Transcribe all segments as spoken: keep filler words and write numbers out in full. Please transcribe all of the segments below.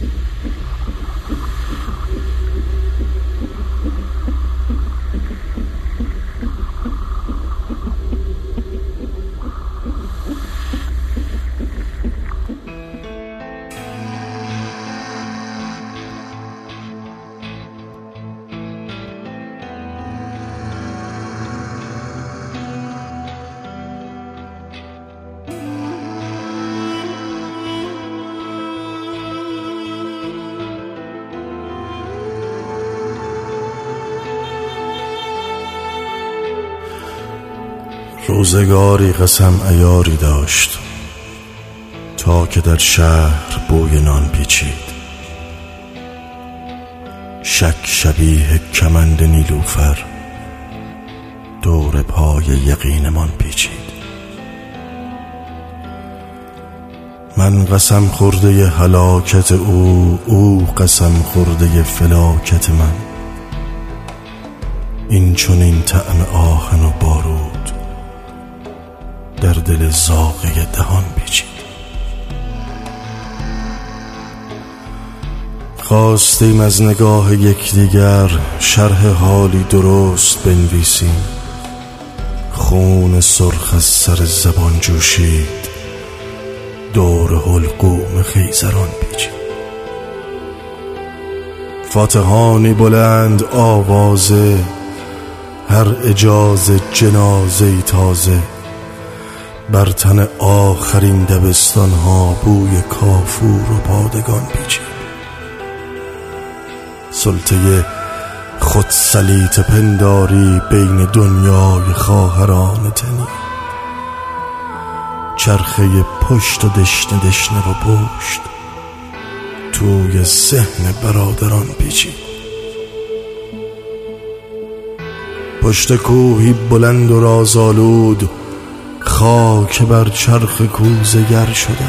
روزگاری قسم عیاری داشت تا که در شهر بوی نان پیچید. شک شبیه کمند نیلوفر دور پای یقینمان پیچید. من قسم خورده هلاکت او، او قسم خورده فلاکت من. این چنین طعم آهن و بارود در دل زاغه دهان پیچید. خواستیم از نگاه یکدیگر شرح حالی درست بنویسیم. خون سرخ از سر زبان جوشید، دور حلقوم خیزران پیچید. فاتحانی بلند آوازه، هر اجازه جنازه تازه. بر تن آخرین دبستان ها بوی کافور و پادگان پیچید. سلطه خود سلیط پنداری بین دنیای خواهران تنی. چرخه پشت و دشنه دشنه و پشت توی ذهن برادران پیچید. پشت کوهی بلند و رازآلود خاک بر چرخ کوزگر شده.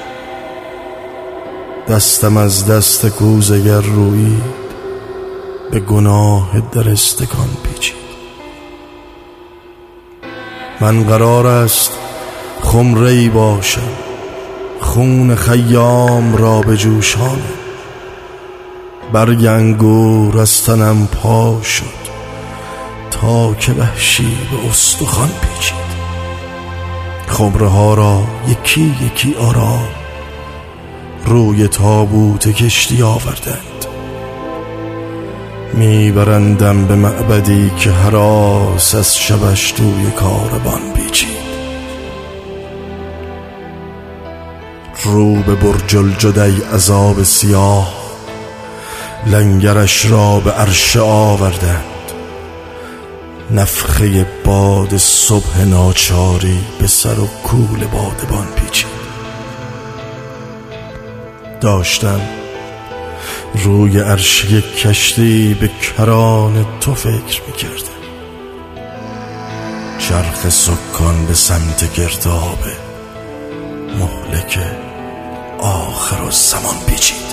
دستم از دست کوزگر رویید، به گناه در استکان پیچید. من قرار است خمره‌ای باشم، خون خیام را به جوشانم. برگ انگور از تنم پا شد تا که وحشی به استخوان پیچید. خمره ها را یکی یکی آرام روی تابوت کشتی آوردند. میبرندم به معبدی که هراس از شبش توی کاروان پیچید. رو به برج الجدی عذاب سیاه، لنگرش را به عرشه آوردند. نفخه باد صبح ناچاری به سر و کول بادبان پیچید. داشتم روی عرشه کشتی به کران تو فکر میکردم. چرخ سکان به سمت گرداب مهلک آخر و زمان پیچید.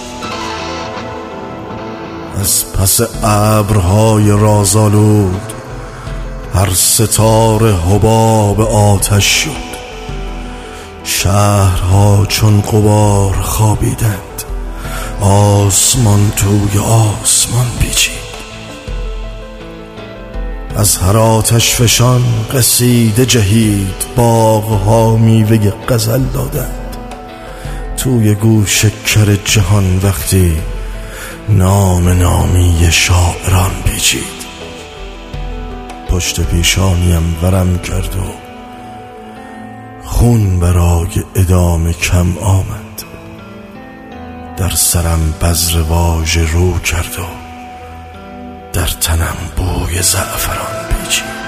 از پس ابرهای رازآلود هر ستاره حباب آتش شد. شهرها چون غبار خوابیدند، آسمان توی آسمان پیچید. از هر آتش فشان قصیده جهید، باغها میوه غزل دادند. توی گوش کر جهان وقتی نام نامی شاعران پیچید. پشت پیشانیم ورم کرد و خون برای ادامه کم آمد. در سرم بذر واژه رو کرد و در تنم بوی زعفران پیچید.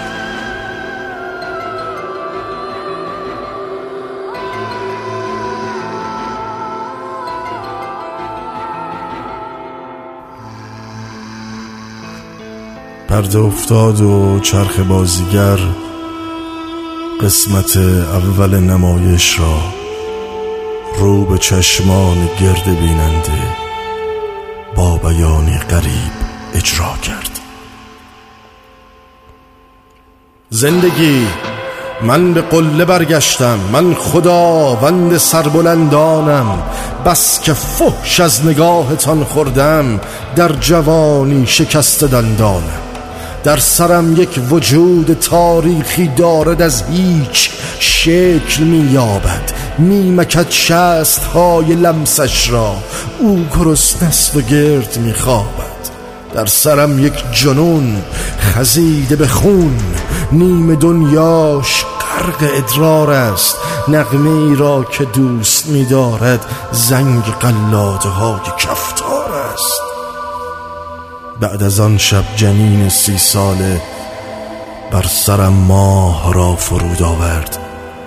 پرده افتاد و چرخ بازیگر قسمت اول نمایش را رو به چشمان گرد بیننده با بیانی غریب اجرا کرد. زندگی من به قله برگشتم، من خداوند سربلندانم. بس که فحش از نگاهتان خوردم، در جوانی شکست دندانم. در سرم یک وجود تاریخی دارد، از هیچ شکل می یابد، می مکد شست های لمسش را. او گرسنه است و گرد می خوابد. در سرم یک جنون خزیده به خون، نیم دنیاش غرق ادرار است. نغمه ای را که دوست می دارد، زنگ قلاده های کفتار است. بعد از آن شب جنین سی ساله بر سرم ماه را فرود آورد.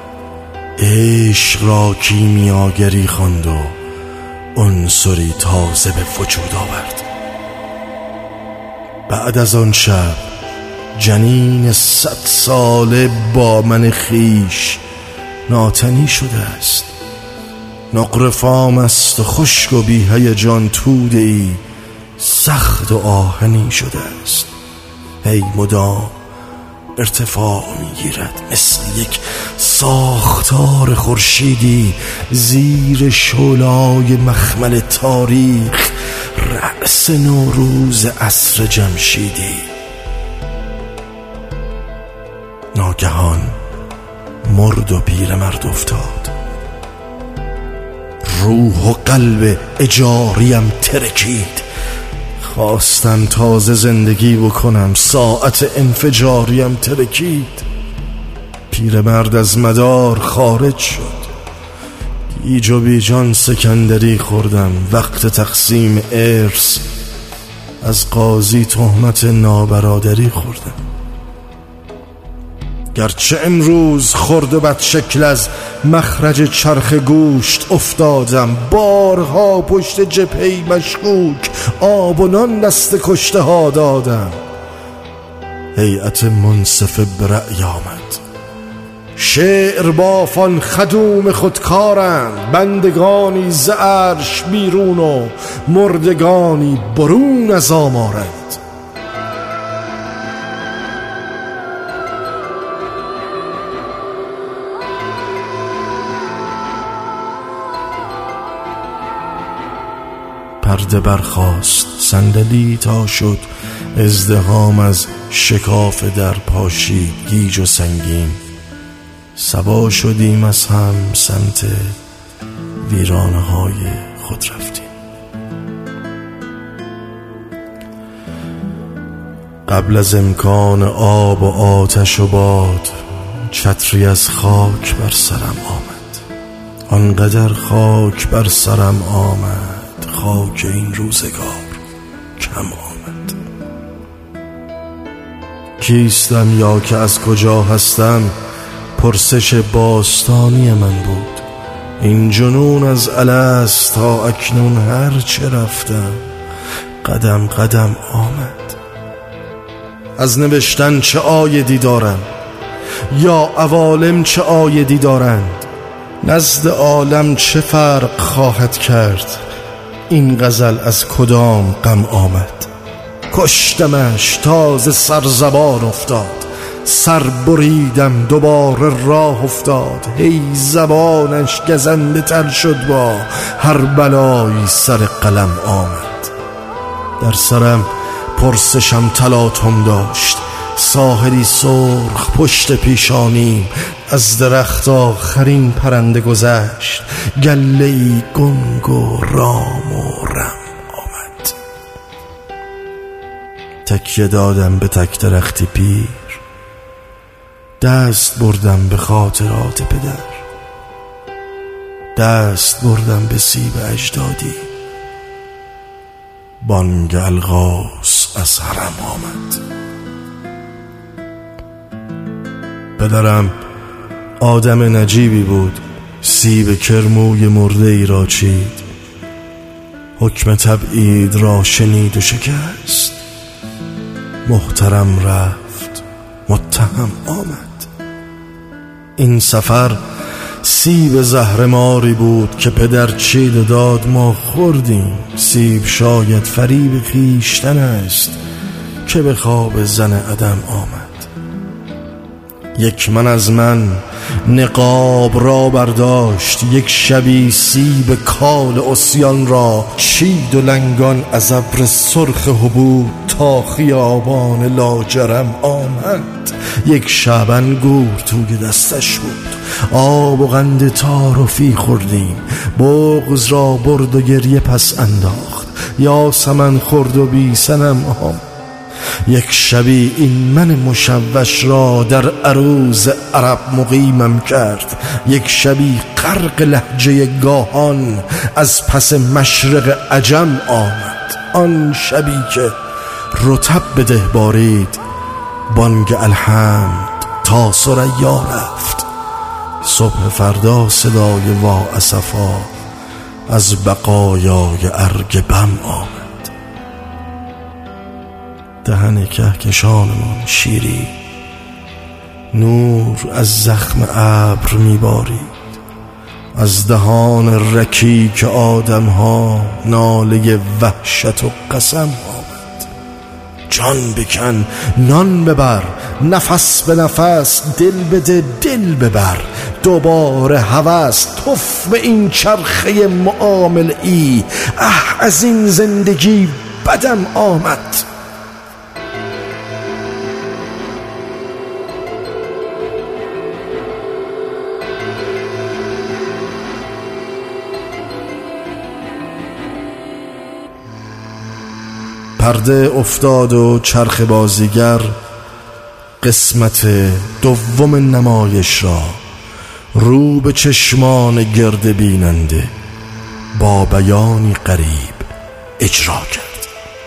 عشق را کیمیاگری خواند و عنصری تازه به وجود آورد. بعد از آن شب جنین صد ساله با من خیش ناتنی شده است. نقره فام است و خشک و بی هیجان، توده ای سخت و آهنی شده است. هی مدام ارتفاع میگیرد، مثل یک ساختار خورشیدی زیر شعله‌های مخمل تاریخ، رأس نوروز عصر جمشیدی. ناگهان مرد و پیرمرد افتاد. روح و قلب اجاریم ترکید. خواستم تازه زندگی بکنم، ساعت انفجاریم ترکید. پیرمرد از مدار خارج شد. گیج و بیجان سکندری خوردم. وقت تقسیم ارث از قاضی تهمت نابرادری خوردم. گرچه امروز خرد و بد شکل از مخرج چرخ گوشت افتادم، بارها پشت جبهه‌ای مشکوک آب و نان دست کشته ها دادم. هیئت منصفه به رأی آمد. شعر بافان خدوم خودکارند، بندگانی ز عرش بیرون و مردگانی برون از آمارند. پرده برخاست، صندلی تا شد، ازدحام از شکاف در پاشید. گیج و سنگین صبا شدیم، از هم سمت ویرانه های خود رفتیم. قبل از امکان آب و آتش و باد، چتری از خاک بر سرم آمد. آنقدر خاک بر سرم آمد، خاک این روزگار کم آمد. کیستم یا که از کجا هستم، پرسش باستانی من بود. این جنون از الست تا اکنون هر چه رفتم، قدم قدم آمد. از نوشتن چه عایدی دارم، یا عوالم چه عایدی دارند؟ نزد عالم چه فرق خواهد کرد؟ این غزل از کدام غم آمد؟ کشتمش تازه سرزبان افتاد، سر بریدم دوباره راه افتاد. هی زبانش گزنده تر شد، با هر بلایی سر قلم آمد. در سرم پرسشم تلاطم داشت، ساحلی سرخ پشت پیشانیم. از درخت آخرین پرنده گذشت، گله‌ای گنگ و رام و رم آمد. تکیه دادم به تک درختی پیر، دست بردم به خاطرات پدر، دست بردم به سیب اجدادی. بانگ الغاز از حرم آمد. پدرم آدم نجیبی بود، سیب کرموی مرده ای را چید. حکم تبعید را شنید و شکست. محترم رفت، متهم آمد. این سفر سیب زهرماری بود که پدر چید و داد، ما خوردیم. سیب شاید فریب خویشتن است که به خواب زن عدم آمد. یک من از من نقاب را برداشت، یک شبی سیب کال عصیان را چید و لنگان از ابر سرخ حبوب تا خیابان لاجرم آمد. یک شب انگور توی دستش بود، آب و قند تعارفی خوردیم، بغض را برد و گریه پس انداخت، یاسمن خورد و بی صنم آمد. یک شبی این من مشوش را در عروض عرب مقیمم کرد، یک شبی غرق لهجه گاهان از پس مشرق عجم آمد. آن شبی که رطب به ده بارید، بانگ الحمد تا ثریا رفت، صبح فردا صدای وا اسفا از بقایای ارگ بم آمد. دهن کهکشانمان شیری، نور از زخم ابر میبارید، از دهان رکیک آدمها ناله وحشت و قسم آمد. جان بکن نان ببر، نفس به نفس دل بده دل ببر، دوباره هوس تف به این چرخه معامل ای، اه از این زندگی بدم آمد. پرده افتاد و چرخ بازیگر قسمت دوم نمایش را رو به چشمان گرد بیننده با بیانی غریب اجرا کرد.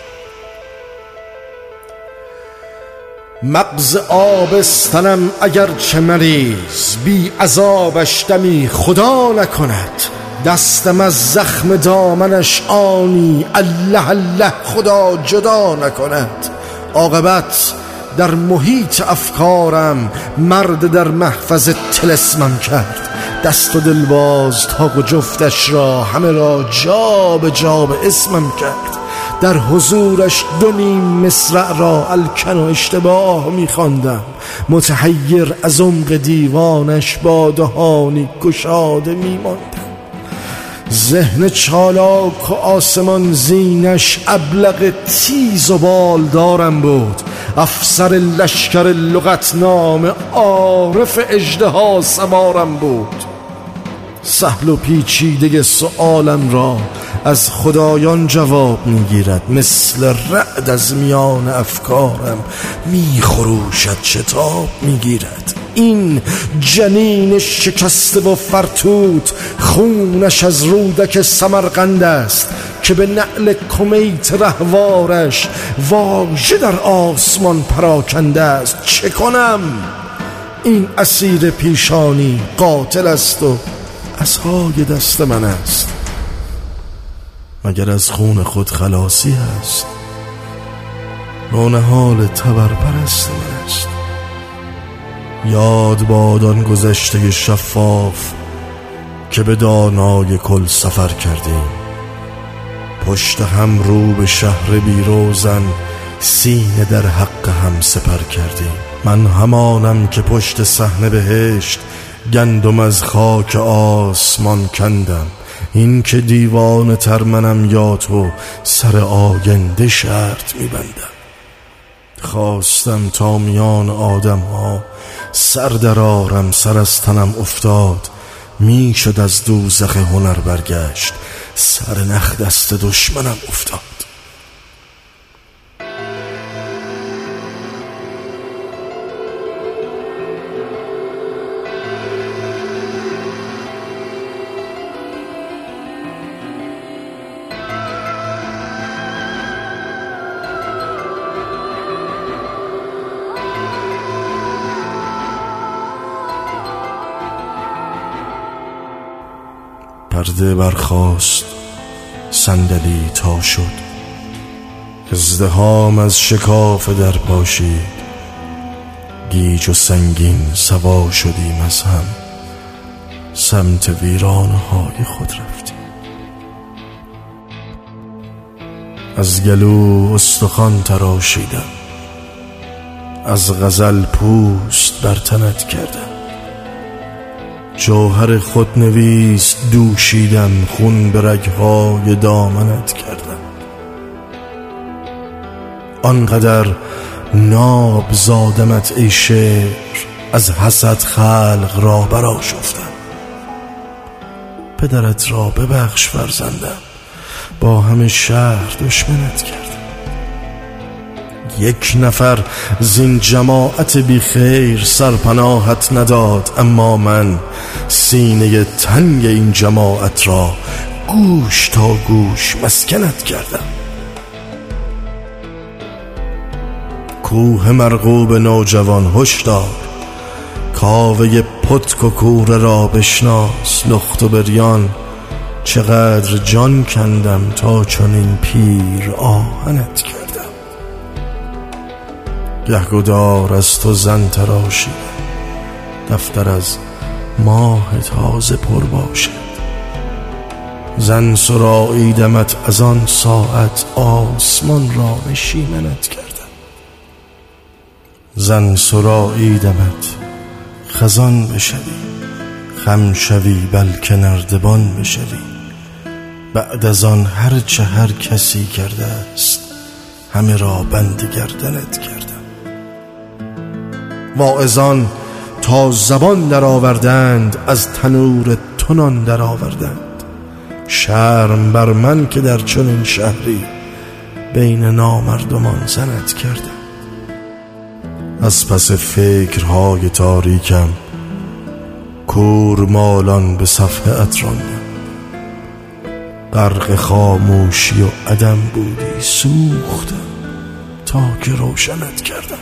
مغز آبستنم اگر چه مریض، بی عذابش دمی خدا نکند، دستم از زخم دامنش آنی الله الله خدا جدا نکند. عاقبت در محیط افکارم مرد در محفظ طلسمم کرد، دست و دلباز تاق و جفتش را همه را جا به جا به اسمم کرد. در حضورش دو نیم مصرع را الکن و اشتباه می‌خواندم، متحیر از عمق دیوانش با دهانی گشاده می‌ماندم. ذهن چالاک و آسمان زینش ابلق تیز و بالدارم بود، افسر لشکر لغتنامه عارف اژدها سوارم بود. سهل و پیچیده سؤالم را از خدایان جواب میگیرد، مثل رعد از میان افکارم میخروشد شتاب میگیرد. این جنین شکسته و فرتوت خونش از رودک سمرقند است که به نعل کمیت رهوارش واژه در آسمان پراکنده است. چه کنم؟ این اسیر پیشانی قاتل است و عصای دست من است. مگر از خون خود خلاصی هست؟ نونهال تبرپرست من است. یاد باد آن گذشته شفاف که به دانای کل سفر کردیم، پشت هم رو به شهر بیروزن سینه در حق هم سپر کردیم. من همانم که پشت صحنه بهشت گندم از خاک آسمان کندم، این که دیوانه تر منم یا تو سر آینده شرط میبندم. خواستم تا میان آدم ها سر درارم، سر از تنم افتاد، میشد از دوزخ هنر برگشت، سر نخ دست دشمنم افتاد. پرده برخاست، صندلی تا شد، ازدحام از شکاف در پاشید، گیج و سنگین سوا شدیم از هم، سمت ویرانه های خود رفتیم. از گلو استخوان تراشیدم، از غزل پوست بر تنت کردم. جوهر خود نویس دوشیدم، خون به رگهای دامنت کردم. آنقدر ناب زادمت ای شعر، از حسد خلق را برآشفتم. پدرت را ببخش فرزندم، با همه شهر دشمنت کردم. یک نفر زین جماعت بی خیر سرپناهت نداد، اما من سینه تنگ این جماعت را گوش تا گوش مسکنت کردم. کوه مرغوب نوجوان هشدار، کاوه پتک و کوره را بشناس. لخت و بریان چقدر جان کندم، تا چنین پیر آهنت کردم. گهگدار از تو زن تراشیدم، دفتر از ماه تازه پر باشد. زن سراییدمت از آن ساعت، آسمان را نشیمنت کردم. زن سراییدمت خزان بشوی، خم شوی بلکه نردبان بشوی. بعد از آن هر چه هر کسی کرده است، همه را بند گردنت کردم. واعظان تا زبان در آوردند، از تنور تنان در آوردند. شرم بر من که در چنین شهری، بین نامردمان زنت کردم. از پس فکرهای تاریکم، کور مالان به صفحه ات راندم. غرق خاموشی و عدم بودی، سوختم تا که روشنت کردم.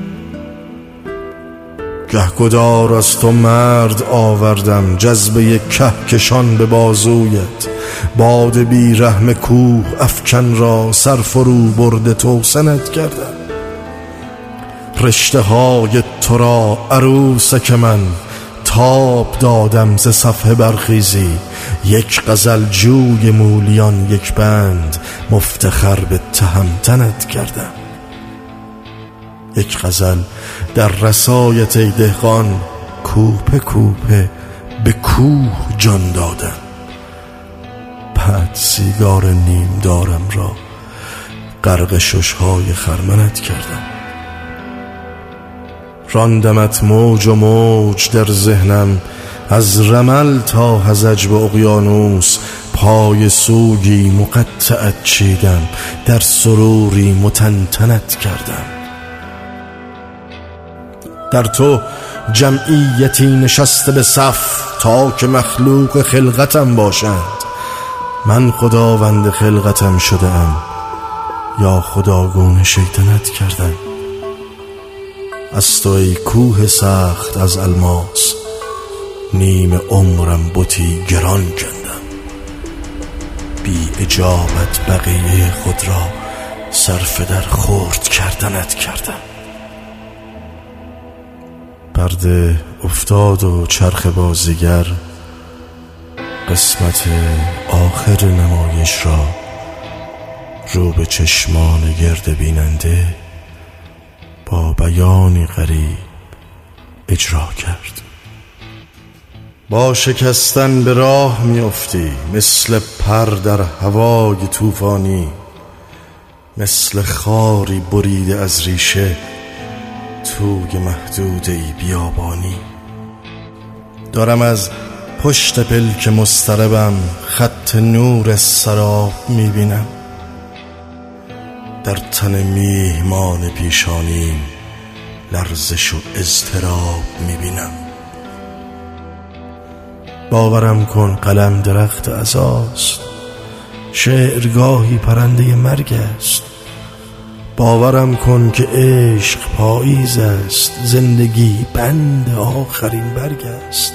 گهگدار از تو مرد آوردم، جذبه کهکشان به بازویت. باد بی رحم کوه افکن را، سر فرو برده توسنت کردم. رشته های تو را عروسک من، تاب دادم ز صفحه برخیزی. یک غزل جوی مولیان، یک بند مفتخر به تهمتنت کردم. یک غزل در رسایت ای دهقان، کوپه کوپه به کوه جان دادم. بعد سیگار نیم دارم را، غرق ششهای خرمنت کردم. راندمت موج و موج در ذهنم، از رمل تا هزج به اقیانوس. پای سوگی مقطعت چیدم، در سروری متنتنت کردم. در تو جمعیتی نشسته به صف، تا که مخلوق خلقتم باشند. من خداوند خلقتم شده ام، یا خداگونه شیطنت کردم. از تو ای کوه سخت از الماس، نیم عمرم بتی گران کندم. بی اجابت بقیه خود را، صرف در خرد کردنت کردم. پرده افتاد و چرخ بازیگر، قسمت آخر نمایش را رو به چشمان گرد بیننده با بیانی غریب اجرا کرد. با شکستن به راه می افتی، مثل پر در هوای طوفانی. مثل خاری بریده از ریشه، توی محدوده بیابانی. دارم از پشت پلک مضطربم، خط نور سراب می بینم. در تن میهمان پیشانیم، لرزش و اضطراب می بینم. باورم کن قلم درخت عزاست، شعرگاهی پرنده مرگ است. باورم کن که عشق پاییز است، زندگی بند آخرین برگ است.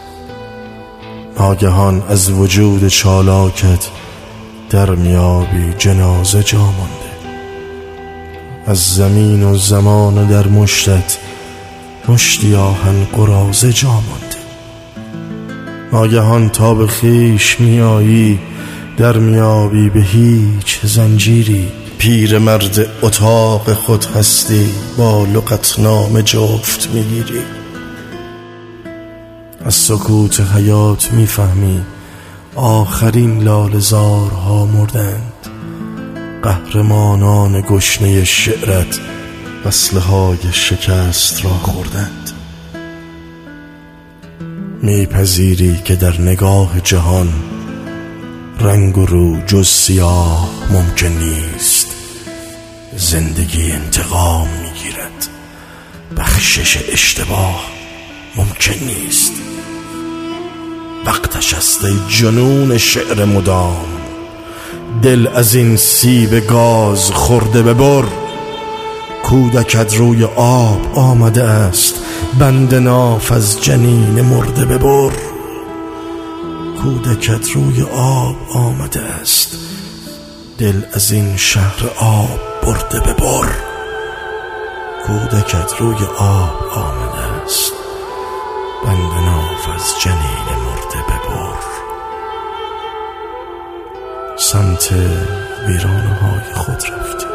ناگهان از وجود چالاکت، در میابی جنازه جا مانده. از زمین و زمان و در مشتت، مشتی آهن قراضه جا مانده. ناگهان تا به خویش میایی، در میابی به هیچ زنجیری. پیرمرد اتاق خود هستی، با لغتنامه جفت میگیری. از سکوت حیات میفهمی آخرین لاله‌زارها مردند. قهرمانان گشنه شعرت وصله های شکست را خوردند. میپذیری که در نگاه جهان رنگ و رو جز سیاه ممکن نیست. زندگی انتقام میگیرد، بخشش اشتباه ممکن نیست. وقتش است ای جنون شعر مدام، دل از این سیب گاز خورده ببر. کودکت روی آب آمده است، بند ناف از جنین مرده ببر. کودکت روی آب آمده است، دل از این شهر آب برده ببر. کودکت روی آب آمده است، بند ناف از جنین مرده ببر. سمت ویرانه های خود رفتی.